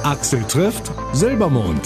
Axel trifft Silbermond.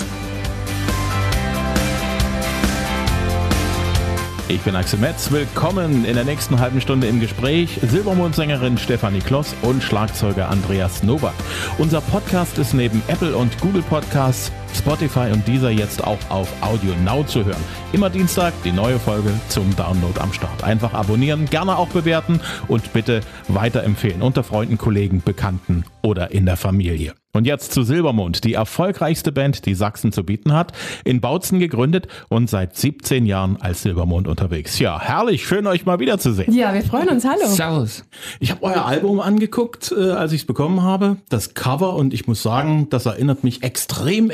Ich bin Axel Metz, willkommen in der nächsten halben Stunde im Gespräch. Silbermond-Sängerin Stefanie Kloss und Schlagzeuger Andreas Nowak. Unser Podcast ist neben Apple und Google Podcasts, Spotify und dieser jetzt auch auf Audio Now zu hören. Immer Dienstag die neue Folge zum Download am Start. Einfach abonnieren, gerne auch bewerten und bitte weiterempfehlen unter Freunden, Kollegen, Bekannten oder in der Familie. Und jetzt zu Silbermond, die erfolgreichste Band, die Sachsen zu bieten hat. In Bautzen gegründet und seit 17 Jahren als Silbermond unterwegs. Ja, herrlich, schön euch mal wiederzusehen. Ja, wir freuen uns, hallo. Servus. Ich habe euer Album angeguckt, als ich es bekommen habe, das Cover, und ich muss sagen, das erinnert mich extrem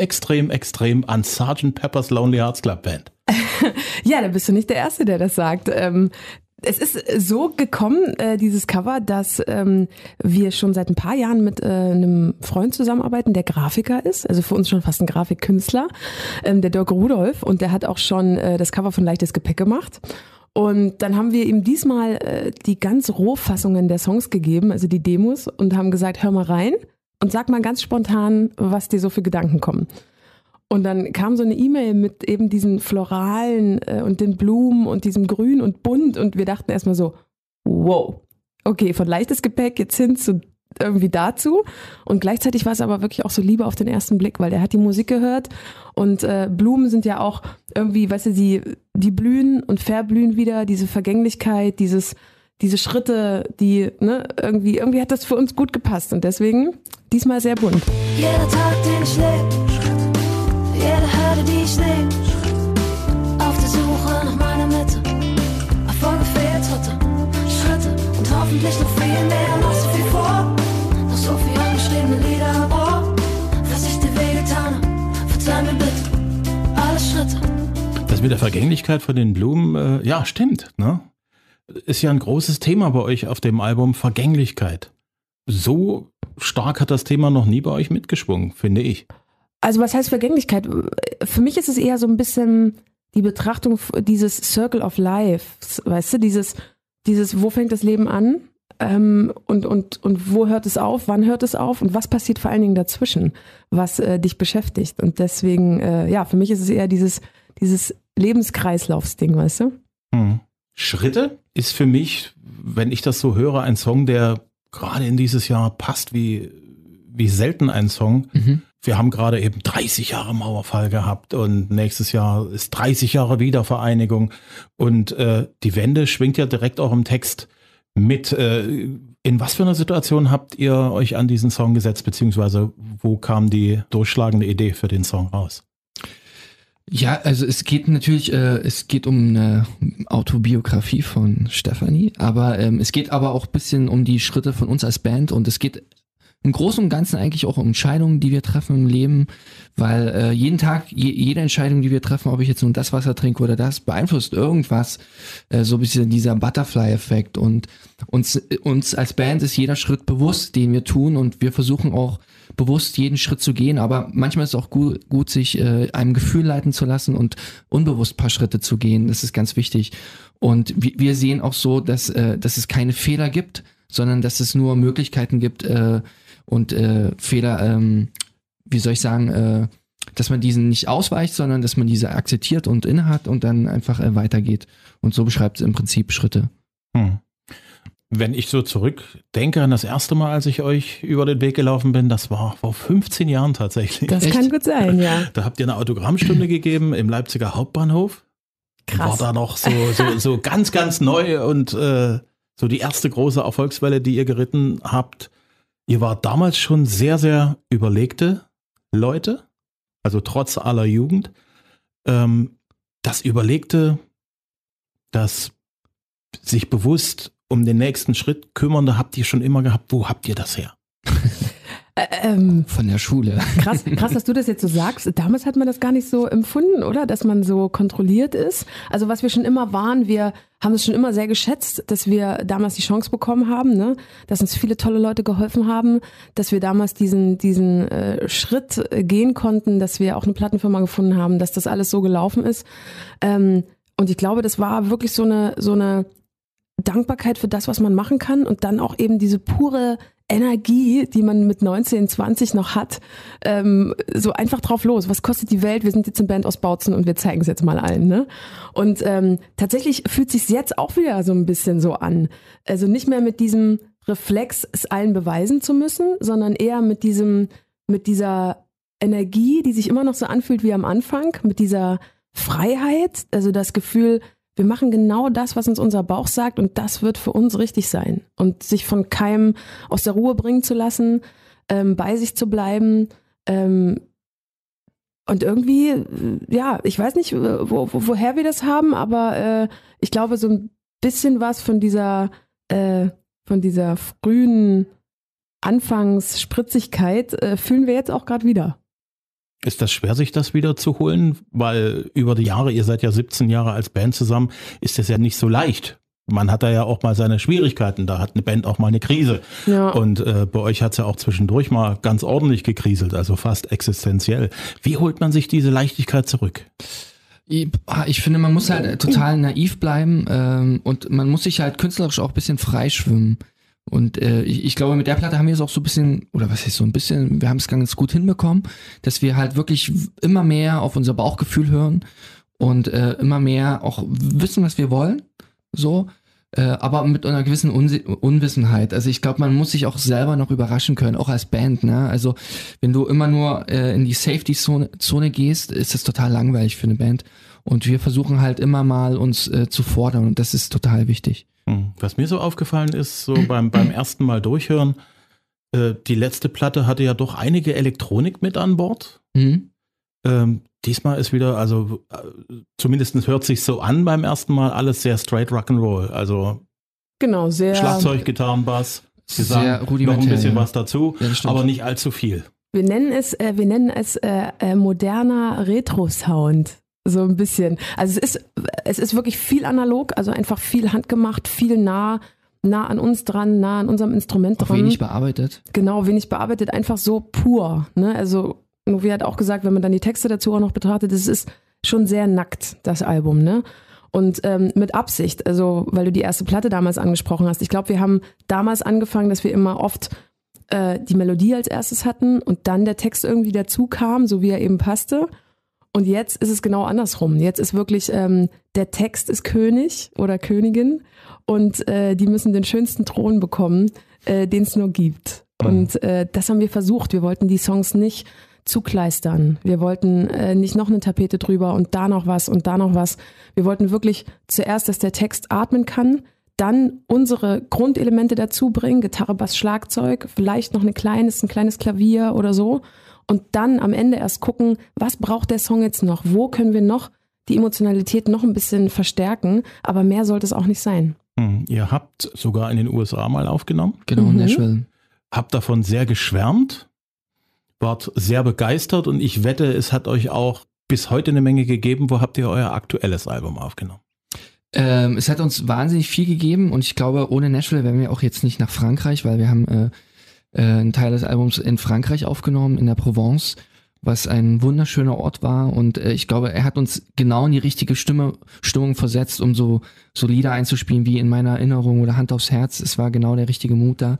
an Sgt. Pepper's Lonely Hearts Club Band. Ja, da bist du nicht der Erste, der das sagt. Es ist so gekommen, dieses Cover, dass wir schon seit ein paar Jahren mit einem Freund zusammenarbeiten, der Grafiker ist, also für uns schon fast ein Grafikkünstler, der Dirk Rudolph, und der hat auch schon das Cover von Leichtes Gepäck gemacht. Und dann haben wir ihm diesmal die ganz Rohfassungen der Songs gegeben, also die Demos, und haben gesagt, hör mal rein und sag mal ganz spontan, was dir so für Gedanken kommen. Und dann kam so eine E-Mail mit eben diesen Floralen und den Blumen und diesem Grün und Bunt, und wir dachten erstmal so, wow, okay, von Leichtes Gepäck jetzt hin zu irgendwie dazu, und gleichzeitig war es aber wirklich auch so Liebe auf den ersten Blick, weil der hat die Musik gehört und Blumen sind ja auch irgendwie, weißt du, die blühen und verblühen wieder, diese Vergänglichkeit, diese Schritte, die, ne, irgendwie hat das für uns gut gepasst, und deswegen diesmal sehr bunt. Jeder Tag, den ich lebe, jede Hürde, die ich nehme, auf der Suche nach meiner Mitte, Erfolge, Schritte und hoffentlich noch viel mehr, noch so viel vor, noch so viel angeschriebene Lieder am Ohr, was ich dir wehgetan habe, verzeih mir bitte, alle Schritte. Das mit der Vergänglichkeit von den Blumen, ja, stimmt, ne? Ist ja ein großes Thema bei euch auf dem Album, Vergänglichkeit. So stark hat das Thema noch nie bei euch mitgeschwungen, finde ich. Also was heißt Vergänglichkeit? Für mich ist es eher so ein bisschen die Betrachtung dieses Circle of Life, weißt du, dieses wo fängt das Leben an und wo hört es auf, wann hört es auf und was passiert vor allen Dingen dazwischen, was dich beschäftigt. Und deswegen, ja, für mich ist es eher dieses Lebenskreislaufsding, weißt du? Schritte ist für mich, wenn ich das so höre, ein Song, der gerade in dieses Jahr passt wie selten ein Song. Wir haben gerade eben 30 Jahre Mauerfall gehabt und nächstes Jahr ist 30 Jahre Wiedervereinigung, und die Wende schwingt ja direkt auch im Text mit. In was für einer Situation habt ihr euch an diesen Song gesetzt, beziehungsweise wo kam die durchschlagende Idee für den Song raus? Ja, also es geht natürlich, es geht um eine Autobiografie von Stefanie, aber es geht aber auch ein bisschen um die Schritte von uns als Band, und es geht im Großen und Ganzen eigentlich auch um Entscheidungen, die wir treffen im Leben, weil jeden Tag, jede Entscheidung, die wir treffen, ob ich jetzt nun das Wasser trinke oder das, beeinflusst irgendwas, so ein bisschen dieser Butterfly-Effekt, und uns als Band ist jeder Schritt bewusst, den wir tun, und wir versuchen auch bewusst jeden Schritt zu gehen, aber manchmal ist es auch gut sich einem Gefühl leiten zu lassen und unbewusst ein paar Schritte zu gehen, das ist ganz wichtig. Und wir sehen auch so, dass es keine Fehler gibt, sondern dass es nur Möglichkeiten gibt, und Fehler, wie soll ich sagen, dass man diesen nicht ausweicht, sondern dass man diese akzeptiert und innehat und dann einfach weitergeht. Und so beschreibt es im Prinzip Schritte. Wenn ich so zurückdenke an das erste Mal, als ich euch über den Weg gelaufen bin, das war vor 15 Jahren tatsächlich. Das kann gut sein, ja. Da habt ihr eine Autogrammstunde gegeben im Leipziger Hauptbahnhof. Krass. War da noch so ganz neu und so die erste große Erfolgswelle, die ihr geritten habt. Ihr wart damals schon sehr, sehr überlegte Leute, also trotz aller Jugend. Das Überlegte, das sich bewusst um den nächsten Schritt kümmernde, habt ihr schon immer gehabt. Wo habt ihr das her? Von der Schule. Krass, dass du das jetzt so sagst. Damals hat man das gar nicht so empfunden, oder? Dass man so kontrolliert ist. Also was wir schon immer waren, wir haben es schon immer sehr geschätzt, dass wir damals die Chance bekommen haben, ne? Dass uns viele tolle Leute geholfen haben, dass wir damals diesen Schritt gehen konnten, dass wir auch eine Plattenfirma gefunden haben, dass das alles so gelaufen ist. Und ich glaube, das war wirklich so eine Dankbarkeit für das, was man machen kann, und dann auch eben diese pure Energie, die man mit 19, 20 noch hat, so einfach drauf los. Was kostet die Welt? Wir sind jetzt eine Band aus Bautzen und wir zeigen es jetzt mal allen. Ne? Und tatsächlich fühlt sich's jetzt auch wieder so ein bisschen so an. Also nicht mehr mit diesem Reflex, es allen beweisen zu müssen, sondern eher mit dieser Energie, die sich immer noch so anfühlt wie am Anfang, mit dieser Freiheit, also das Gefühl, wir machen genau das, was uns unser Bauch sagt und das wird für uns richtig sein. Und sich von keinem aus der Ruhe bringen zu lassen, bei sich zu bleiben. Und irgendwie, ja, ich weiß nicht, woher wir das haben, aber ich glaube, so ein bisschen was von dieser frühen Anfangsspritzigkeit fühlen wir jetzt auch gerade wieder. Ist das schwer, sich das wieder zu holen? Weil über die Jahre, ihr seid ja 17 Jahre als Band zusammen, ist das ja nicht so leicht. Man hat da ja auch mal seine Schwierigkeiten, da hat eine Band auch mal eine Krise. Ja. Und bei euch hat es ja auch zwischendurch mal ganz ordentlich gekriselt, also fast existenziell. Wie holt man sich diese Leichtigkeit zurück? Ich finde, man muss halt total naiv bleiben und man muss sich halt künstlerisch auch ein bisschen freischwimmen. Und ich glaube, mit der Platte haben wir es auch so ein bisschen, oder was heißt so ein bisschen, wir haben es ganz gut hinbekommen, dass wir halt wirklich immer mehr auf unser Bauchgefühl hören und immer mehr auch wissen, was wir wollen, so, aber mit einer gewissen Unwissenheit. Also ich glaube, man muss sich auch selber noch überraschen können, auch als Band, ne? Also wenn du immer nur in die Safety-Zone gehst, ist das total langweilig für eine Band. Und wir versuchen halt immer mal uns zu fordern und das ist total wichtig. Was mir so aufgefallen ist, so beim ersten Mal durchhören, die letzte Platte hatte ja doch einige Elektronik mit an Bord. Mhm. Diesmal ist wieder, also zumindest hört sich so an beim ersten Mal, alles sehr straight Rock'n'Roll. Also genau, sehr Schlagzeug, Gitarren, Bass, sehr rudimentär, noch ein bisschen was dazu, ja, aber nicht allzu viel. Wir nennen es moderner Retro-Sound. So ein bisschen. Also es ist wirklich viel analog, also einfach viel handgemacht, viel nah an uns dran, nah an unserem Instrument dran. Auch wenig bearbeitet. Genau, wenig bearbeitet, einfach so pur. Ne? Also Novi hat auch gesagt, wenn man dann die Texte dazu auch noch betrachtet, es ist schon sehr nackt, das Album. Ne? Und mit Absicht, also weil du die erste Platte damals angesprochen hast. Ich glaube, wir haben damals angefangen, dass wir immer oft die Melodie als erstes hatten und dann der Text irgendwie dazu kam, so wie er eben passte. Und jetzt ist es genau andersrum. Jetzt ist wirklich, der Text ist König oder Königin und die müssen den schönsten Thron bekommen, den es nur gibt. Und das haben wir versucht. Wir wollten die Songs nicht zukleistern. Wir wollten nicht noch eine Tapete drüber und da noch was und da noch was. Wir wollten wirklich zuerst, dass der Text atmen kann, dann unsere Grundelemente dazu bringen, Gitarre, Bass, Schlagzeug, vielleicht noch ein kleines Klavier oder so. Und dann am Ende erst gucken, was braucht der Song jetzt noch? Wo können wir noch die Emotionalität noch ein bisschen verstärken? Aber mehr sollte es auch nicht sein. Ihr habt sogar in den USA mal aufgenommen. Genau, in Nashville. Habt davon sehr geschwärmt, wart sehr begeistert und ich wette, es hat euch auch bis heute eine Menge gegeben. Wo habt ihr euer aktuelles Album aufgenommen? Es hat uns wahnsinnig viel gegeben und ich glaube, ohne Nashville wären wir auch jetzt nicht nach Frankreich, weil wir haben einen Teil des Albums in Frankreich aufgenommen, in der Provence, was ein wunderschöner Ort war und ich glaube, er hat uns genau in die richtige Stimmung versetzt, um so Lieder einzuspielen wie In meiner Erinnerung oder Hand aufs Herz. Es war genau der richtige Mut da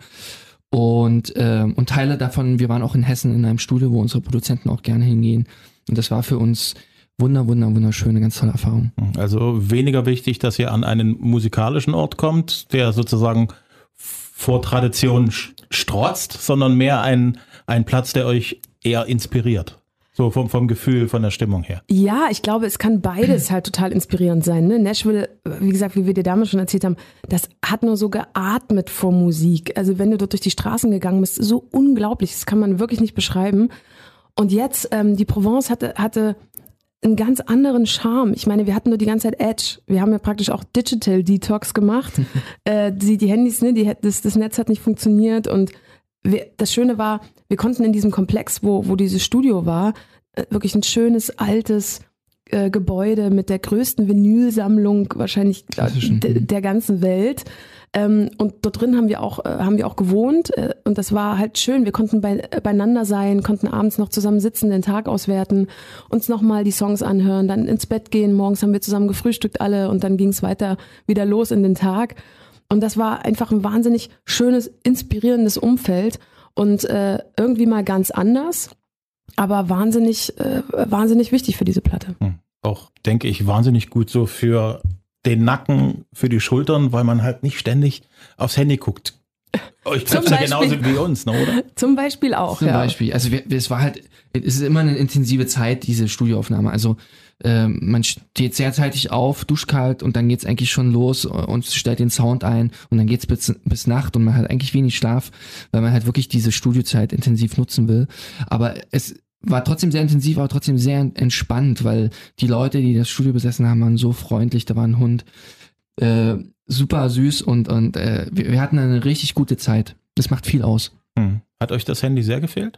und Teile davon, wir waren auch in Hessen in einem Studio, wo unsere Produzenten auch gerne hingehen und das war für uns wunderschöne, ganz tolle Erfahrung. Also weniger wichtig, dass ihr an einen musikalischen Ort kommt, der sozusagen vor Tradition strotzt, sondern mehr ein Platz, der euch eher inspiriert. So vom Gefühl, von der Stimmung her. Ja, ich glaube, es kann beides halt total inspirierend sein. Ne? Nashville, wie gesagt, wie wir dir damals schon erzählt haben, das hat nur so geatmet vor Musik. Also wenn du dort durch die Straßen gegangen bist, so unglaublich, das kann man wirklich nicht beschreiben. Und jetzt, die Provence hatte einen ganz anderen Charme. Ich meine, wir hatten nur die ganze Zeit Edge. Wir haben ja praktisch auch Digital Detox gemacht. Die Handys, ne, das Netz hat nicht funktioniert und das Schöne war, wir konnten in diesem Komplex, wo dieses Studio war, wirklich ein schönes, altes Gebäude mit der größten Vinylsammlung wahrscheinlich der ganzen Welt. Und dort drin haben wir auch gewohnt und das war halt schön. Wir konnten beieinander sein, konnten abends noch zusammen sitzen, den Tag auswerten, uns nochmal die Songs anhören, dann ins Bett gehen. Morgens haben wir zusammen gefrühstückt alle und dann ging es wieder los in den Tag. Und das war einfach ein wahnsinnig schönes, inspirierendes Umfeld und irgendwie mal ganz anders, aber wahnsinnig wichtig für diese Platte. Auch, denke ich, wahnsinnig gut so für den Nacken, für die Schultern, weil man halt nicht ständig aufs Handy guckt. Ich glaube, ja genauso wie uns, ne, oder? Zum Beispiel auch, Zum Beispiel. Also es ist immer eine intensive Zeit, diese Studioaufnahme. Also man steht sehr zeitig auf, duscht kalt und dann geht's eigentlich schon los und stellt den Sound ein und dann geht's bis Nacht und man hat eigentlich wenig Schlaf, weil man halt wirklich diese Studiozeit intensiv nutzen will. Aber es war trotzdem sehr intensiv, aber trotzdem sehr entspannt, weil die Leute, die das Studio besessen haben, waren so freundlich. Da war ein Hund, super süß und wir hatten eine richtig gute Zeit. Das macht viel aus. Hat euch das Handy sehr gefehlt?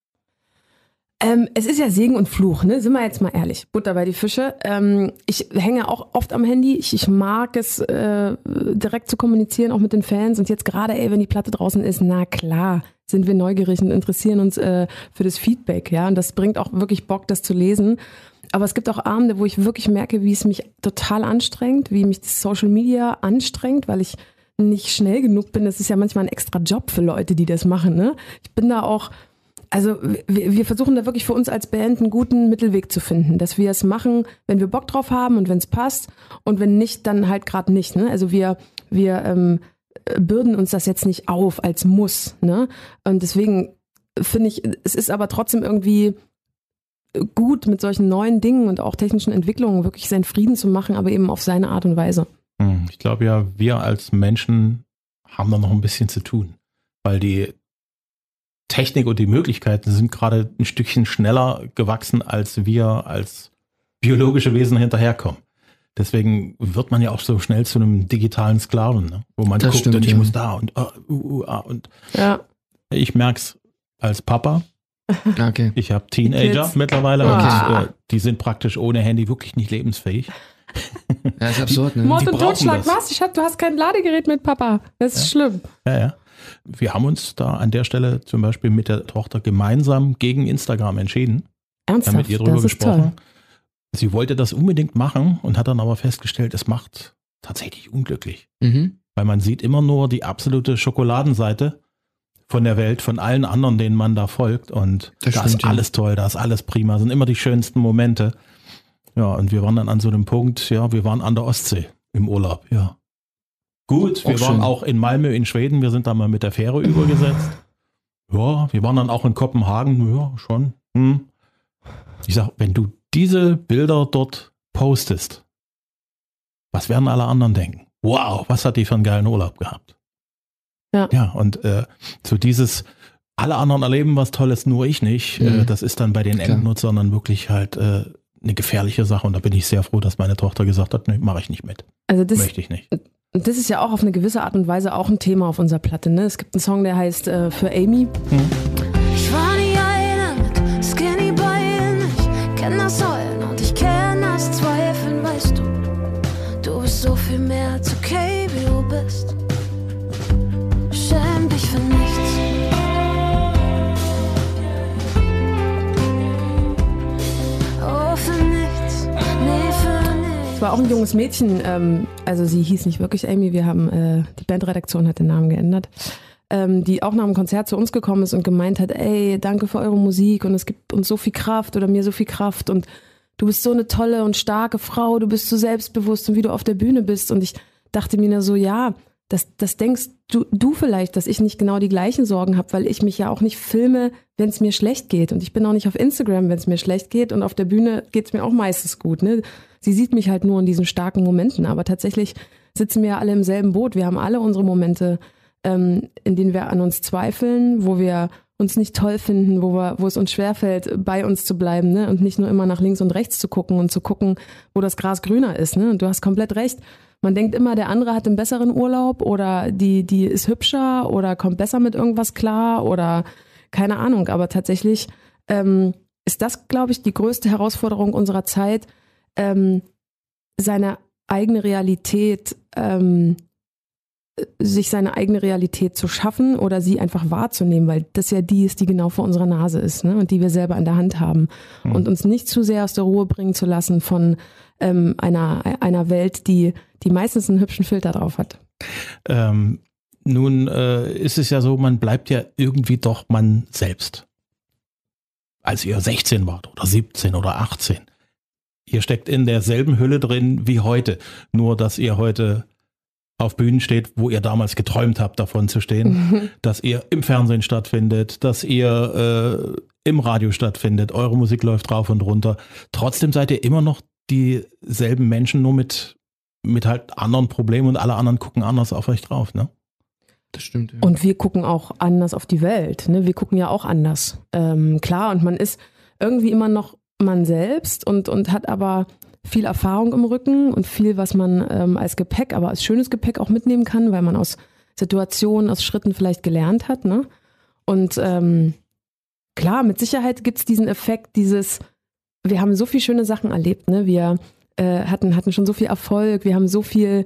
Es ist ja Segen und Fluch, ne? Sind wir jetzt mal ehrlich. Butter bei die Fische. Ich hänge auch oft am Handy. Ich mag es, direkt zu kommunizieren, auch mit den Fans. Und jetzt gerade, wenn die Platte draußen ist, na klar, sind wir neugierig und interessieren uns für das Feedback, ja. Und das bringt auch wirklich Bock, das zu lesen. Aber es gibt auch Abende, wo ich wirklich merke, wie es mich total anstrengt, wie mich das Social Media anstrengt, weil ich nicht schnell genug bin. Das ist ja manchmal ein extra Job für Leute, die das machen, ne? Ich bin da auch, also wir versuchen da wirklich für uns als Band einen guten Mittelweg zu finden, dass wir es machen, wenn wir Bock drauf haben und wenn es passt und wenn nicht, dann halt gerade nicht, ne? Also wir bürden uns das jetzt nicht auf als Muss, ne? Und deswegen finde ich, es ist aber trotzdem irgendwie gut, mit solchen neuen Dingen und auch technischen Entwicklungen wirklich seinen Frieden zu machen, aber eben auf seine Art und Weise. Ich glaube ja, wir als Menschen haben da noch ein bisschen zu tun, weil die Technik und die Möglichkeiten sind gerade ein Stückchen schneller gewachsen, als wir als biologische Wesen hinterherkommen. Deswegen wird man ja auch so schnell zu einem digitalen Sklaven, ne? Wo man Das guckt stimmt, und ich ja. muss da und Ja. ich merk's als Papa. Okay. Ich habe Teenager Kids. mittlerweile Ah. und die sind praktisch ohne Handy wirklich nicht lebensfähig. Ja, ist absurd, ne? Mord Die und brauchen Totschlag, das. was? Du hast kein Ladegerät mit, Papa. Das ist schlimm. Ja. Wir haben uns da an der Stelle zum Beispiel mit der Tochter gemeinsam gegen Instagram entschieden. Ernsthaft, Haben mit ihr drüber das ist gesprochen. toll. Sie wollte das unbedingt machen und hat dann aber festgestellt, es macht tatsächlich unglücklich. Mhm. Weil man sieht immer nur die absolute Schokoladenseite von der Welt, von allen anderen, denen man da folgt. Und Das da stimmt, ist ja. alles toll, da ist alles prima, sind immer die schönsten Momente. Ja, und wir waren dann an so einem Punkt, ja, wir waren an der Ostsee im Urlaub, ja. Gut, wir Auch waren schön. auch in Malmö in Schweden, wir sind da mal mit der Fähre übergesetzt. Ja, wir waren dann auch in Kopenhagen, ja, schon. Ich sag, wenn du diese Bilder dort postest, was werden alle anderen denken? Wow, was hat die für einen geilen Urlaub gehabt? Ja, und so dieses, alle anderen erleben was Tolles, nur ich nicht, das ist dann bei den Klar. Endnutzern dann wirklich halt eine gefährliche Sache. Und da bin ich sehr froh, dass meine Tochter gesagt hat, nee, mache ich nicht mit. Also das Möchte ich nicht. ist ja auch auf eine gewisse Art und Weise auch ein Thema auf unserer Platte. Ne? Es gibt einen Song, der heißt Für Amy. Ich war nie eine mit Skinny Beinen. Ich kenn das Heulen und ich kenn das Zweifeln, weißt du. Du bist so viel mehr als okay, wie du bist. Schäm dich für nichts. Oh, für nichts. Nee, für nichts. Es war auch ein junges Mädchen, also sie hieß nicht wirklich Amy, wir haben, die Bandredaktion hat den Namen geändert, die auch nach dem Konzert zu uns gekommen ist und gemeint hat, ey, danke für eure Musik und es gibt uns so viel Kraft oder mir so viel Kraft und du bist so eine tolle und starke Frau, du bist so selbstbewusst und wie du auf der Bühne bist. Und ich dachte mir nur so, ja, das denkst du vielleicht, dass ich nicht genau die gleichen Sorgen habe, weil ich mich ja auch nicht filme, wenn es mir schlecht geht. Und ich bin auch nicht auf Instagram, wenn es mir schlecht geht. Und auf der Bühne geht es mir auch meistens gut. Ne? Sie sieht mich halt nur in diesen starken Momenten. Aber tatsächlich sitzen wir ja alle im selben Boot. Wir haben alle unsere Momente, in denen wir an uns zweifeln, wo wir uns nicht toll finden, wo es uns schwerfällt, bei uns zu bleiben, ne? Und nicht nur immer nach links und rechts zu gucken und zu gucken, wo das Gras grüner ist. Ne? Und du hast komplett recht. Man denkt immer, der andere hat einen besseren Urlaub oder die ist hübscher oder kommt besser mit irgendwas klar oder keine Ahnung. Aber tatsächlich ist das, glaube ich, die größte Herausforderung unserer Zeit, seine eigene Realität sich seine eigene Realität zu schaffen oder sie einfach wahrzunehmen, weil das ja die ist, die genau vor unserer Nase ist, ne? Und die wir selber in der Hand haben. Und uns nicht zu sehr aus der Ruhe bringen zu lassen von einer Welt, die meistens einen hübschen Filter drauf hat. Nun ist es ja so, man bleibt ja irgendwie doch man selbst. Als ihr 16 wart oder 17 oder 18. Ihr steckt in derselben Hülle drin wie heute. Nur, dass ihr heute auf Bühnen steht, wo ihr damals geträumt habt, davon zu stehen. Dass ihr im Fernsehen stattfindet, dass ihr im Radio stattfindet. Eure Musik läuft rauf und runter. Trotzdem seid ihr immer noch dieselben Menschen, nur mit halt anderen Problemen und alle anderen gucken anders auf euch drauf, ne? Das stimmt. Ja. Und wir gucken auch anders auf die Welt. Ne? Wir gucken ja auch anders. Klar, und man ist irgendwie immer noch man selbst und hat aber viel Erfahrung im Rücken und viel, was man als Gepäck, aber als schönes Gepäck auch mitnehmen kann, weil man aus Situationen, aus Schritten vielleicht gelernt hat. Ne? Und klar, mit Sicherheit gibt es diesen Effekt, wir haben so viele schöne Sachen erlebt. Ne? Wir hatten schon so viel Erfolg, wir haben so viel,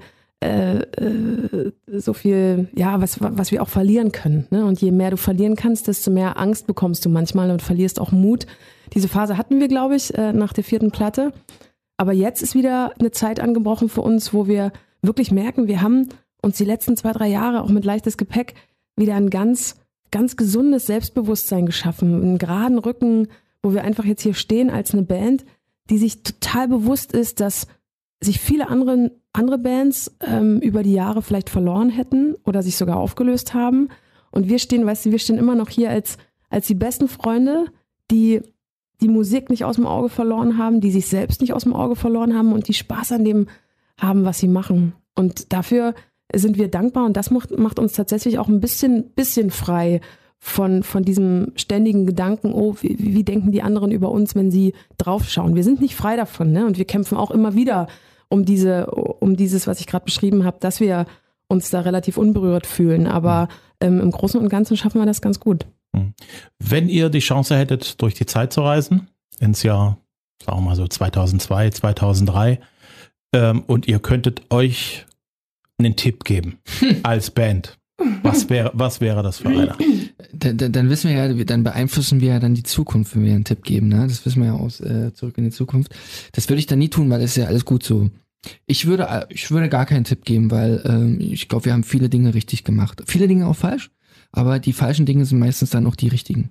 ja, was wir auch verlieren können. Ne? Und je mehr du verlieren kannst, desto mehr Angst bekommst du manchmal und verlierst auch Mut. Diese Phase hatten wir, glaube ich, nach der 4. Platte. Aber jetzt ist wieder eine Zeit angebrochen für uns, wo wir wirklich merken, wir haben uns die letzten 2-3 Jahre auch mit leichtes Gepäck wieder ein ganz, ganz gesundes Selbstbewusstsein geschaffen. Einen geraden Rücken, wo wir einfach jetzt hier stehen als eine Band, die sich total bewusst ist, dass sich viele andere Bands über die Jahre vielleicht verloren hätten oder sich sogar aufgelöst haben. Und wir stehen immer noch hier als die besten Freunde, die die Musik nicht aus dem Auge verloren haben, die sich selbst nicht aus dem Auge verloren haben und die Spaß an dem haben, was sie machen. Und dafür sind wir dankbar und das macht uns tatsächlich auch ein bisschen frei von diesem ständigen Gedanken, oh, wie denken die anderen über uns, wenn sie draufschauen. Wir sind nicht frei davon, ne? Und wir kämpfen auch immer wieder um dieses, was ich gerade beschrieben habe, dass wir uns da relativ unberührt fühlen. Aber im Großen und Ganzen schaffen wir das ganz gut. Wenn ihr die Chance hättet, durch die Zeit zu reisen, ins Jahr, sagen wir mal so 2002, 2003, und ihr könntet euch einen Tipp geben als Band, was wäre das für einer? Dann wissen wir ja, dann beeinflussen wir ja dann die Zukunft, wenn wir einen Tipp geben, ne? Das wissen wir ja aus Zurück in die Zukunft. Das würde ich dann nie tun, weil das ist ja alles gut so. Ich würde gar keinen Tipp geben, weil ich glaube, wir haben viele Dinge richtig gemacht. Viele Dinge auch falsch, aber die falschen Dinge sind meistens dann auch die richtigen.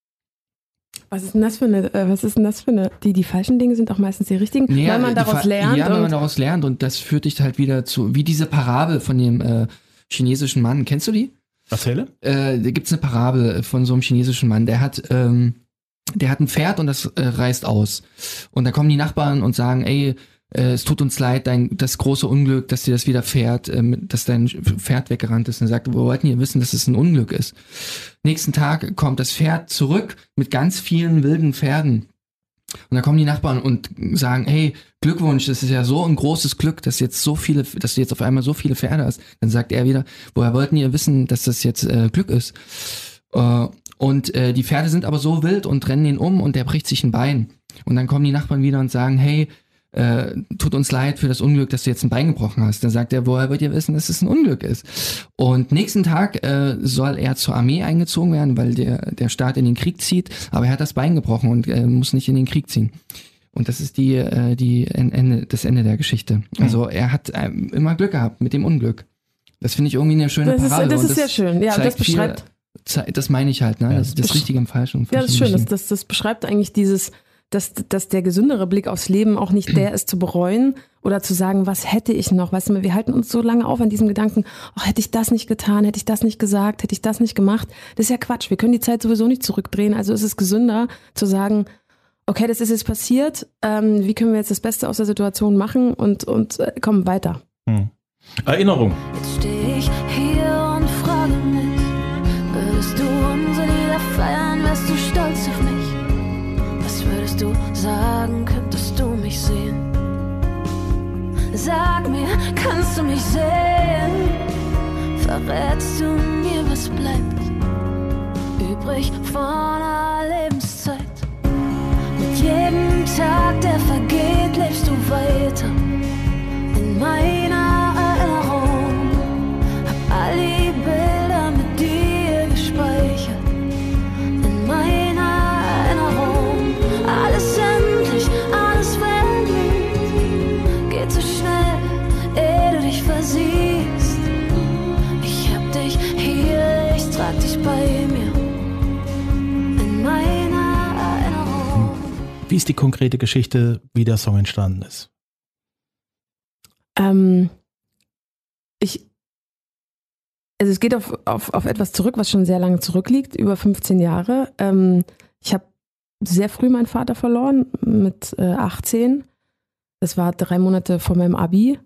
Was ist denn das für eine, die falschen Dinge sind auch meistens die richtigen, naja, weil man daraus lernt. Ja, weil man daraus lernt und das führt dich halt wieder zu, wie diese Parabel von dem chinesischen Mann. Kennst du die? Erzähle? Da gibt's eine Parabel von so einem chinesischen Mann, der hat ein Pferd und das reißt aus. Und da kommen die Nachbarn und sagen, ey, es tut uns leid, das große Unglück, dass dir das widerfährt, dass dein Pferd weggerannt ist. Und er sagt, wir wollten ja wissen, dass es ein Unglück ist. Nächsten Tag kommt das Pferd zurück mit ganz vielen wilden Pferden. Und dann kommen die Nachbarn und sagen, hey, Glückwunsch, das ist ja so ein großes Glück, dass du jetzt auf einmal so viele Pferde hast. Dann sagt er wieder, woher wollten ihr wissen, dass das jetzt Glück ist? Und die Pferde sind aber so wild und rennen ihn um und der bricht sich ein Bein. Und dann kommen die Nachbarn wieder und sagen, hey, tut uns leid für das Unglück, dass du jetzt ein Bein gebrochen hast. Dann sagt er, woher wollt ihr wissen, dass es ein Unglück ist? Und nächsten Tag soll er zur Armee eingezogen werden, weil der Staat in den Krieg zieht, aber er hat das Bein gebrochen und muss nicht in den Krieg ziehen. Und das ist das Ende der Geschichte. Also er hat immer Glück gehabt mit dem Unglück. Das finde ich irgendwie eine schöne Parabel. Das ist sehr schön. Ja, das beschreibt. Das meine ich halt, ne? Ja. Das Richtige im Falschen. Ja, das ist schön. Das beschreibt eigentlich dass der gesündere Blick aufs Leben auch nicht der ist, zu bereuen oder zu sagen, was hätte ich noch? Weißt du, wir halten uns so lange auf an diesem Gedanken, oh, hätte ich das nicht getan, hätte ich das nicht gesagt, hätte ich das nicht gemacht. Das ist ja Quatsch. Wir können die Zeit sowieso nicht zurückdrehen. Also ist es gesünder zu sagen, okay, das ist jetzt passiert. Wie können wir jetzt das Beste aus der Situation machen und kommen weiter? Erinnerung. Jetzt stehe ich hier und frage mich, würdest du unsere Lieder feiern, wärst du stolz auf mich? Was würdest du sagen, könntest du mich sehen? Sag mir, kannst du mich sehen? Verrätst du mir, was bleibt übrig von einer Lebenszeit? Mit jedem Tag, der vergeht, lebst du weiter in meiner Erinnerung. Hab all die Bilder mit dir gespeichert in meiner Erinnerung. Alles endlich, alles vergeht, geht so schnell, ehe du dich versiehst. Wie ist die konkrete Geschichte, wie der Song entstanden ist? Also es geht auf etwas zurück, was schon sehr lange zurückliegt, über 15 Jahre. Ich habe sehr früh meinen Vater verloren, mit 18. Das war 3 Monate vor meinem Abi.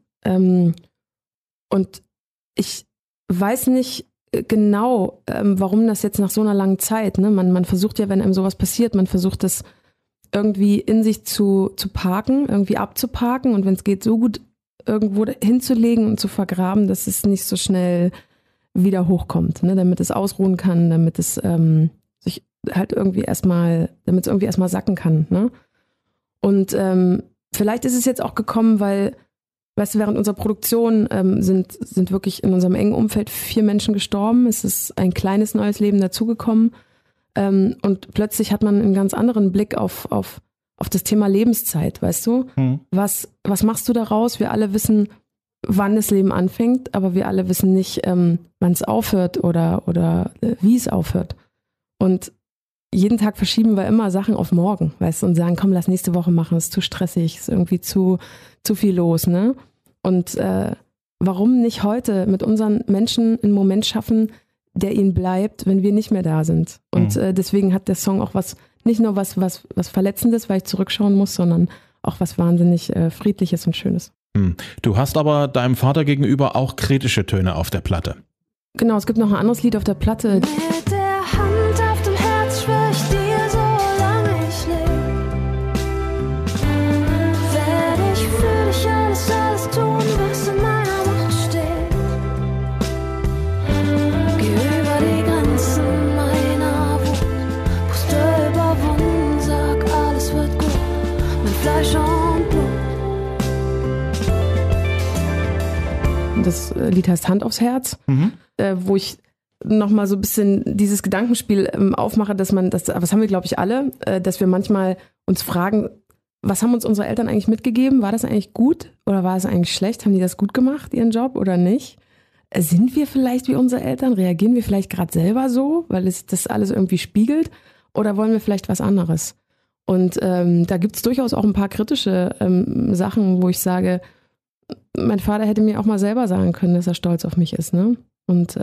Und ich weiß nicht genau, warum das jetzt nach so einer langen Zeit, ne? Man versucht ja, wenn einem sowas passiert, man versucht das irgendwie in sich zu parken, irgendwie abzuparken und wenn es geht, so gut irgendwo hinzulegen und zu vergraben, dass es nicht so schnell wieder hochkommt, ne? Damit es ausruhen kann, damit es sich halt irgendwie erstmal sacken kann, ne? Und vielleicht ist es jetzt auch gekommen, weil, weißt du, während unserer Produktion sind wirklich in unserem engen Umfeld 4 Menschen gestorben. Es ist ein kleines neues Leben dazugekommen. Und plötzlich hat man einen ganz anderen Blick auf das Thema Lebenszeit, weißt du? Was machst du daraus? Wir alle wissen, wann das Leben anfängt, aber wir alle wissen nicht, wann es aufhört oder wie es aufhört. Und jeden Tag verschieben wir immer Sachen auf morgen, weißt du, und sagen, komm, lass nächste Woche machen, ist zu stressig, ist irgendwie zu viel los, ne? Und warum nicht heute mit unseren Menschen einen Moment schaffen, der ihnen bleibt, wenn wir nicht mehr da sind? Und deswegen hat der Song auch nicht nur was Verletzendes, weil ich zurückschauen muss, sondern auch was wahnsinnig Friedliches und Schönes. Du hast aber deinem Vater gegenüber auch kritische Töne auf der Platte. Genau, es gibt noch ein anderes Lied auf der Platte. Mit der Hand auf dem Herz schwör ich dir, solange ich lebe, werde ich für dich alles tun, was in meiner Macht steht. Geh über die Grenzen meiner Wut, Brüste überwunden, sag, alles wird gut, mit Fleisch und Blut. Das Lied heißt Hand aufs Herz, wo ich nochmal so ein bisschen dieses Gedankenspiel aufmache, was haben wir, glaube ich, alle, dass wir manchmal uns fragen, was haben uns unsere Eltern eigentlich mitgegeben? War das eigentlich gut oder war es eigentlich schlecht? Haben die das gut gemacht, ihren Job, oder nicht? Sind wir vielleicht wie unsere Eltern? Reagieren wir vielleicht gerade selber so, weil es das alles irgendwie spiegelt? Oder wollen wir vielleicht was anderes? Und da gibt es durchaus auch ein paar kritische Sachen, wo ich sage, mein Vater hätte mir auch mal selber sagen können, dass er stolz auf mich ist, ne? Und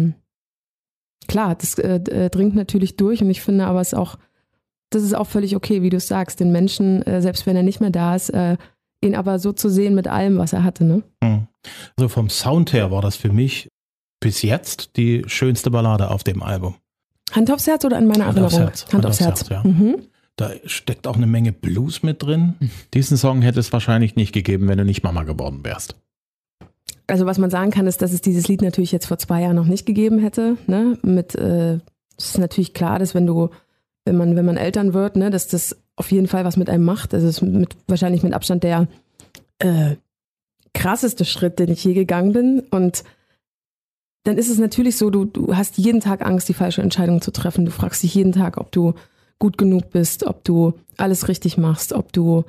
klar, das dringt natürlich durch und ich finde aber das ist auch völlig okay, wie du es sagst, den Menschen, selbst wenn er nicht mehr da ist, ihn aber so zu sehen mit allem, was er hatte, ne? Also vom Sound her war das für mich bis jetzt die schönste Ballade auf dem Album. Hand aufs Herz oder in meiner Erinnerung? Hand aufs Herz, ja. Da steckt auch eine Menge Blues mit drin. Diesen Song hätte es wahrscheinlich nicht gegeben, wenn du nicht Mama geworden wärst. Also was man sagen kann, ist, dass es dieses Lied natürlich jetzt vor 2 Jahren noch nicht gegeben hätte. Ne? Es ist natürlich klar, dass wenn man Eltern wird, ne, dass das auf jeden Fall was mit einem macht. Also es ist wahrscheinlich mit Abstand der krasseste Schritt, den ich je gegangen bin. Und dann ist es natürlich so, du hast jeden Tag Angst, die falsche Entscheidung zu treffen. Du fragst dich jeden Tag, ob du gut genug bist, ob du alles richtig machst, ob du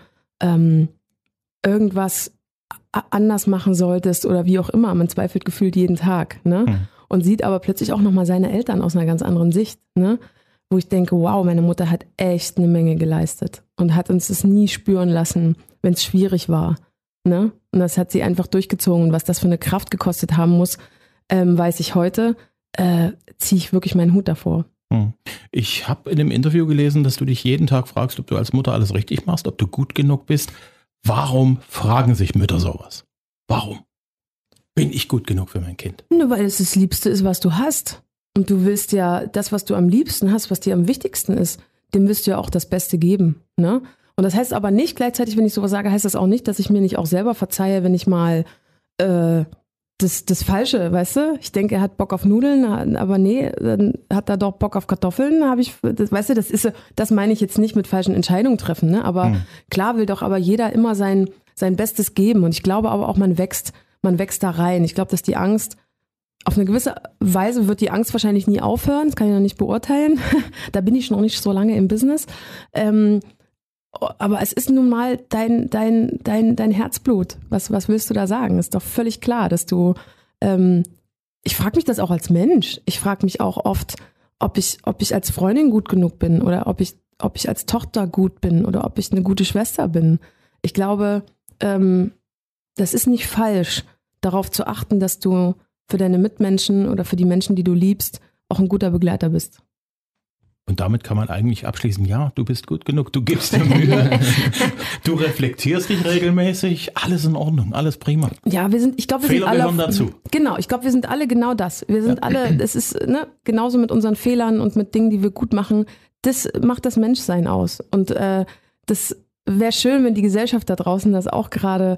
irgendwas anders machen solltest oder wie auch immer. Man zweifelt gefühlt jeden Tag, ne? Und sieht aber plötzlich auch nochmal seine Eltern aus einer ganz anderen Sicht, ne? Wo ich denke, wow, meine Mutter hat echt eine Menge geleistet und hat uns das nie spüren lassen, wenn es schwierig war, ne? Und das hat sie einfach durchgezogen. Und was das für eine Kraft gekostet haben muss, weiß ich heute, ziehe ich wirklich meinen Hut davor. Ich habe in dem Interview gelesen, dass du dich jeden Tag fragst, ob du als Mutter alles richtig machst, ob du gut genug bist. Warum fragen sich Mütter sowas? Warum? Bin ich gut genug für mein Kind? Nur weil es das Liebste ist, was du hast. Und du willst ja das, was du am liebsten hast, was dir am wichtigsten ist, dem willst du ja auch das Beste geben, ne? Und das heißt aber nicht, gleichzeitig, wenn ich sowas sage, heißt das auch nicht, dass ich mir nicht auch selber verzeihe, wenn ich mal das Falsche, weißt du? Ich denke, er hat Bock auf Nudeln, aber nee, dann hat er doch Bock auf Kartoffeln, weißt du, das meine ich jetzt nicht mit falschen Entscheidungen treffen, ne? Aber klar will doch aber jeder immer sein Bestes geben. Und ich glaube aber auch, man wächst da rein. Ich glaube, dass die Angst, auf eine gewisse Weise wird die Angst wahrscheinlich nie aufhören, das kann ich noch nicht beurteilen. Da bin ich noch nicht so lange im Business. Aber es ist nun mal dein Herzblut. Was willst du da sagen? Ist doch völlig klar, dass du, ich frage mich das auch als Mensch. Ich frage mich auch oft, ob ich als Freundin gut genug bin oder ob ich als Tochter gut bin oder ob ich eine gute Schwester bin. Ich glaube, das ist nicht falsch, darauf zu achten, dass du für deine Mitmenschen oder für die Menschen, die du liebst, auch ein guter Begleiter bist. Und damit kann man eigentlich abschließen, ja, du bist gut genug, du gibst dir Mühe, du reflektierst dich regelmäßig, alles in Ordnung, alles prima. Ja, ich glaube, wir Fehler sind alle gehören dazu. Genau, ich glaube, wir sind alle genau das. Wir sind alle, es ist genauso mit unseren Fehlern und mit Dingen, die wir gut machen. Das macht das Menschsein aus. Und das wäre schön, wenn die Gesellschaft da draußen das auch gerade,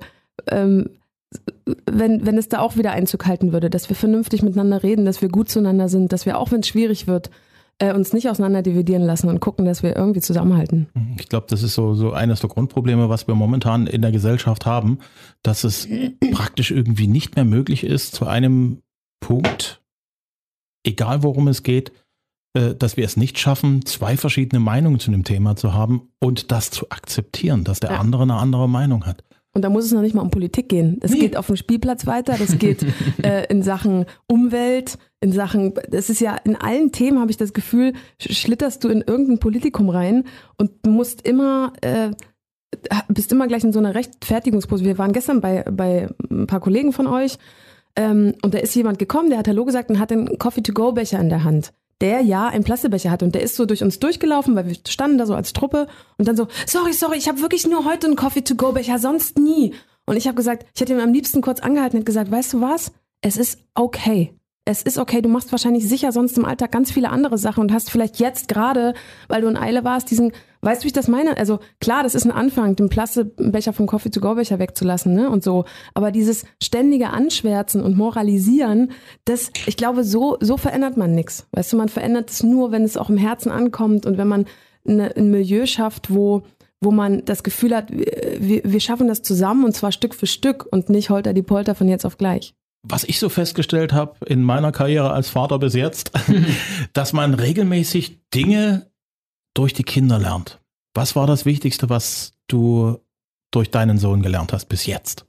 wenn es da auch wieder Einzug halten würde, dass wir vernünftig miteinander reden, dass wir gut zueinander sind, dass wir, auch wenn es schwierig wird, uns nicht auseinander dividieren lassen und gucken, dass wir irgendwie zusammenhalten. Ich glaube, das ist so eines der Grundprobleme, was wir momentan in der Gesellschaft haben, dass es praktisch irgendwie nicht mehr möglich ist, zu einem Punkt, egal worum es geht, dass wir es nicht schaffen, zwei verschiedene Meinungen zu einem Thema zu haben und das zu akzeptieren, dass der andere eine andere Meinung hat. Und da muss es noch nicht mal um Politik gehen. Es geht auf dem Spielplatz weiter, das geht in Sachen Umwelt, in Sachen, das ist ja in allen Themen, habe ich das Gefühl, schlitterst du in irgendein Politikum rein und du musst bist immer gleich in so einer Rechtfertigungsposition. Wir waren gestern bei ein paar Kollegen von euch und da ist jemand gekommen, der hat Hallo gesagt und hat einen Coffee-to-go-Becher in der Hand, der ja einen Plastikbecher hat und der ist so durch uns durchgelaufen, weil wir standen da so als Truppe und dann so, sorry, ich habe wirklich nur heute einen Coffee-to-go-Becher, sonst nie. Und ich habe gesagt, ich hätte ihn am liebsten kurz angehalten und gesagt, weißt du was, es ist okay. Es ist okay, du machst wahrscheinlich sicher sonst im Alltag ganz viele andere Sachen und hast vielleicht jetzt gerade, weil du in Eile warst, weißt du, wie ich das meine? Also klar, das ist ein Anfang, den Plastikbecher vom Coffee-to-go-Becher wegzulassen, ne, und so. Aber dieses ständige Anschwärzen und Moralisieren, ich glaube, so verändert man nichts. Weißt du, man verändert es nur, wenn es auch im Herzen ankommt und wenn man ein Milieu schafft, wo man das Gefühl hat, wir schaffen das zusammen und zwar Stück für Stück und nicht holter die Polter von jetzt auf gleich. Was ich so festgestellt habe in meiner Karriere als Vater bis jetzt, dass man regelmäßig Dinge durch die Kinder lernt. Was war das Wichtigste, was du durch deinen Sohn gelernt hast bis jetzt?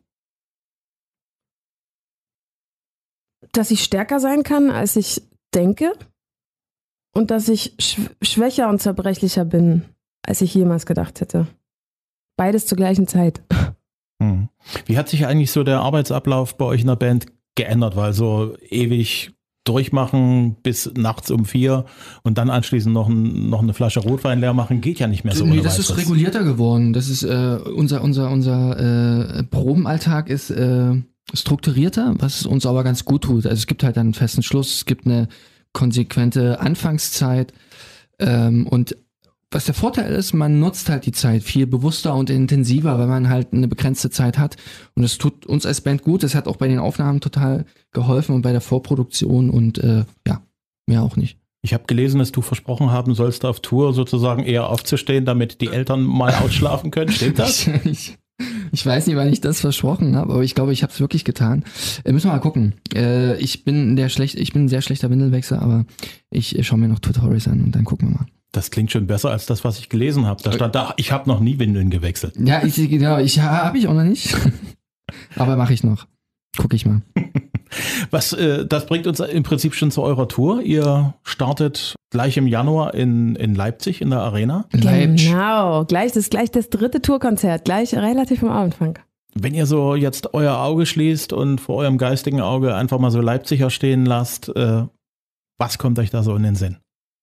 Dass ich stärker sein kann, als ich denke und dass ich schwächer und zerbrechlicher bin, als ich jemals gedacht hätte. Beides zur gleichen Zeit. Wie hat sich eigentlich so der Arbeitsablauf bei euch in der Band geändert? Weil so ewig durchmachen bis nachts um 4 und dann anschließend noch eine Flasche Rotwein leer machen, geht ja nicht mehr so. Nee, das ist regulierter geworden. Das ist unser Probenalltag ist strukturierter, was uns aber ganz gut tut. Also es gibt halt einen festen Schluss, es gibt eine konsequente Anfangszeit und was der Vorteil ist, man nutzt halt die Zeit viel bewusster und intensiver, weil man halt eine begrenzte Zeit hat. Und das tut uns als Band gut. Das hat auch bei den Aufnahmen total geholfen und bei der Vorproduktion und mehr auch nicht. Ich habe gelesen, dass du versprochen haben sollst, auf Tour sozusagen eher aufzustehen, damit die Eltern mal ausschlafen können. Stimmt das? Ich weiß nicht, wann ich das versprochen habe, aber ich glaube, ich habe es wirklich getan. Müssen wir mal gucken. Ich bin ein sehr schlechter Windelwechsel, aber ich schaue mir noch Tutorials an und dann gucken wir mal. Das klingt schon besser als das, was ich gelesen habe. Da stand da, ich habe noch nie Windeln gewechselt. Ja, habe ich auch noch nicht. Aber mache ich noch. Gucke ich mal. Das bringt uns im Prinzip schon zu eurer Tour. Ihr startet gleich im Januar in Leipzig in der Arena. Genau, gleich das dritte Tourkonzert, gleich relativ am Anfang. Wenn ihr so jetzt euer Auge schließt und vor eurem geistigen Auge einfach mal so Leipziger stehen lasst, was kommt euch da so in den Sinn?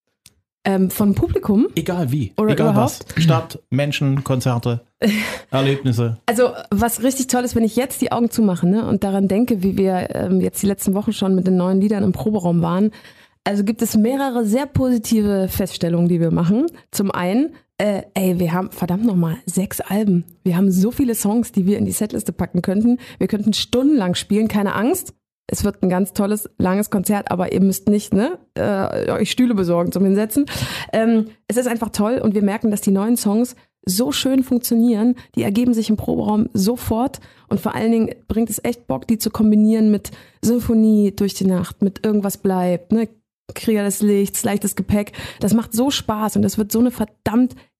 Von Publikum? Egal wie, oder egal überhaupt? was. Stadt, Menschen, Konzerte, Erlebnisse. Also was richtig toll ist, wenn ich jetzt die Augen zumache, ne, und daran denke, wie wir jetzt die letzten Wochen schon mit den neuen Liedern im Proberaum waren. Also gibt es mehrere sehr positive Feststellungen, die wir machen. Zum einen, wir haben verdammt nochmal 6 Alben. Wir haben so viele Songs, die wir in die Setliste packen könnten. Wir könnten stundenlang spielen, keine Angst. Es wird ein ganz tolles, langes Konzert, aber ihr müsst nicht euch Stühle besorgen zum Hinsetzen. Es ist einfach toll und wir merken, dass die neuen Songs so schön funktionieren. Die ergeben sich im Proberaum sofort und vor allen Dingen bringt es echt Bock, die zu kombinieren mit Symphonie durch die Nacht, mit Irgendwas bleibt, ne? Krieger des Lichts, leichtes Gepäck. Das macht so Spaß und das wird so eine verdammt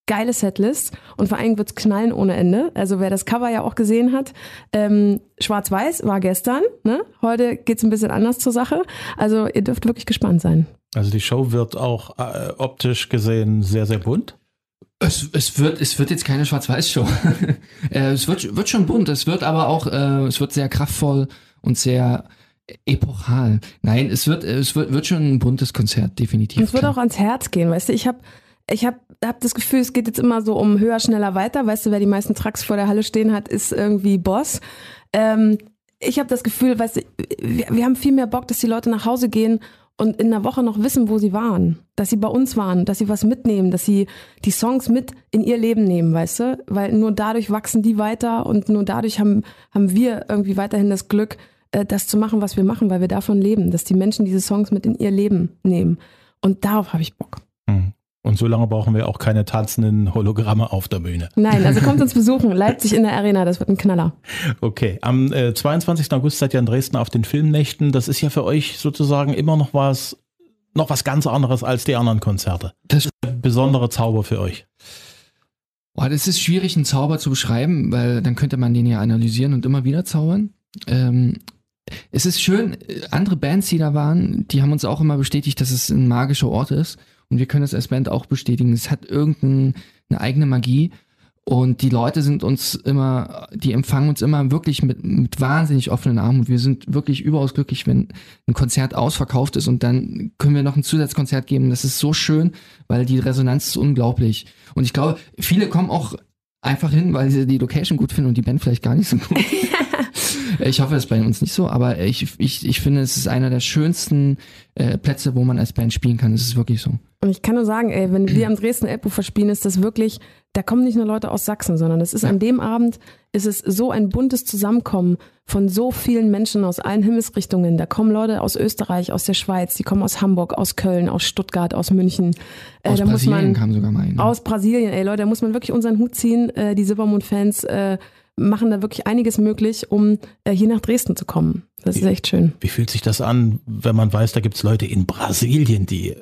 geile Setlist und vor allem wird's knallen ohne Ende. Also wer das Cover ja auch gesehen hat, Schwarz-Weiß war gestern, ne? Heute geht's ein bisschen anders zur Sache. Also ihr dürft wirklich gespannt sein. Also die Show wird auch optisch gesehen sehr, sehr bunt. Es wird jetzt keine Schwarz-Weiß-Show. Es wird schon bunt, es wird aber auch, es wird sehr kraftvoll und sehr epochal. Nein, es wird schon ein buntes Konzert, definitiv. Und es wird auch ans Herz gehen, weißt du, ich hab das Gefühl, es geht jetzt immer so um höher, schneller, weiter. Weißt du, wer die meisten Trucks vor der Halle stehen hat, ist irgendwie Boss. Ich habe das Gefühl, weißt du, wir haben viel mehr Bock, dass die Leute nach Hause gehen und in einer Woche noch wissen, wo sie waren. Dass sie bei uns waren, dass sie was mitnehmen, dass sie die Songs mit in ihr Leben nehmen, weißt du? Weil nur dadurch wachsen die weiter und nur dadurch haben wir irgendwie weiterhin das Glück, das zu machen, was wir machen, weil wir davon leben, dass die Menschen diese Songs mit in ihr Leben nehmen. Und darauf habe ich Bock. Und so lange brauchen wir auch keine tanzenden Hologramme auf der Bühne. Nein, also kommt uns besuchen. Leipzig in der Arena, das wird ein Knaller. Okay, am 22. August seid ihr in Dresden auf den Filmnächten. Das ist ja für euch sozusagen immer noch was ganz anderes als die anderen Konzerte. Das ist ein besonderer Zauber für euch. Boah, das ist schwierig, einen Zauber zu beschreiben, weil dann könnte man den ja analysieren und immer wieder zaubern. Es ist schön, andere Bands, die da waren, die haben uns auch immer bestätigt, dass es ein magischer Ort ist. Und wir können das als Band auch bestätigen. Es hat irgendeine eigene Magie. Und die Leute die empfangen uns immer wirklich mit wahnsinnig offenen Armen. Und wir sind wirklich überaus glücklich, wenn ein Konzert ausverkauft ist und dann können wir noch ein Zusatzkonzert geben. Das ist so schön, weil die Resonanz ist unglaublich. Und ich glaube, viele kommen auch einfach hin, weil sie die Location gut finden und die Band vielleicht gar nicht so gut. Ich hoffe, das ist bei uns nicht so, aber ich finde, es ist einer der schönsten Plätze, wo man als Band spielen kann. Es ist wirklich so. Und ich kann nur sagen, ey, wenn wir am Dresden Elbufer spielen, ist das wirklich, da kommen nicht nur Leute aus Sachsen, sondern es ist an dem Abend, ist es so ein buntes Zusammenkommen von so vielen Menschen aus allen Himmelsrichtungen. Da kommen Leute aus Österreich, aus der Schweiz, die kommen aus Hamburg, aus Köln, aus Stuttgart, aus München. Aus Brasilien kam sogar mal ein. Aus Brasilien, ey Leute, da muss man wirklich unseren Hut ziehen. Die Silbermond-Fans machen da wirklich einiges möglich, um hier nach Dresden zu kommen. Das ist echt schön. Wie fühlt sich das an, wenn man weiß, da gibt es Leute in Brasilien, die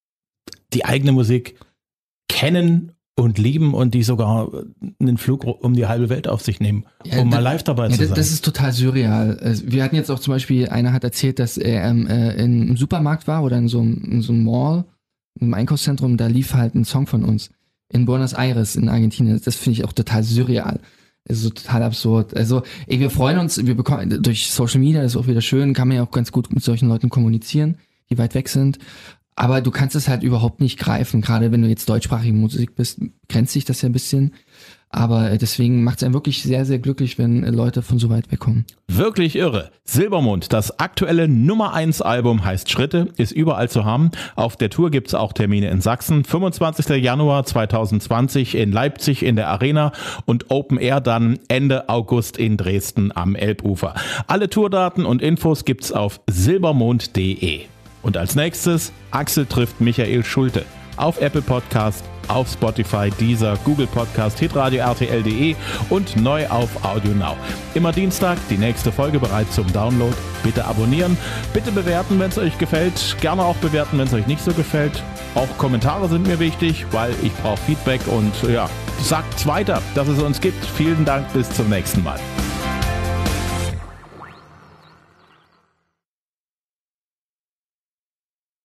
eigene Musik kennen und lieben und die sogar einen Flug um die halbe Welt auf sich nehmen, um mal live dabei zu sein. Das ist total surreal. Wir hatten jetzt auch zum Beispiel, einer hat erzählt, dass er im Supermarkt war oder in so einem Mall, im Einkaufszentrum, da lief halt ein Song von uns in Buenos Aires in Argentinien. Das finde ich auch total surreal. Also total absurd. Also wir freuen uns, wir bekommen durch Social Media, das ist auch wieder schön, kann man ja auch ganz gut mit solchen Leuten kommunizieren, die weit weg sind. Aber du kannst es halt überhaupt nicht greifen. Gerade wenn du jetzt deutschsprachige Musik bist, grenzt sich das ja ein bisschen. Aber deswegen macht es einen wirklich sehr, sehr glücklich, wenn Leute von so weit wegkommen. Wirklich irre. Silbermond, das aktuelle Nummer 1 Album heißt Schritte, ist überall zu haben. Auf der Tour gibt es auch Termine in Sachsen. 25. Januar 2020 in Leipzig in der Arena und Open Air dann Ende August in Dresden am Elbufer. Alle Tourdaten und Infos gibt's auf silbermond.de. Und als nächstes, Axel trifft Michael Schulte. Auf Apple Podcast, auf Spotify, Deezer, Google Podcast, hitradio RTL.de und neu auf Audio Now. Immer Dienstag, die nächste Folge bereit zum Download. Bitte abonnieren, bitte bewerten, wenn es euch gefällt. Gerne auch bewerten, wenn es euch nicht so gefällt. Auch Kommentare sind mir wichtig, weil ich brauche Feedback und ja, sagt's weiter, dass es uns gibt. Vielen Dank, bis zum nächsten Mal.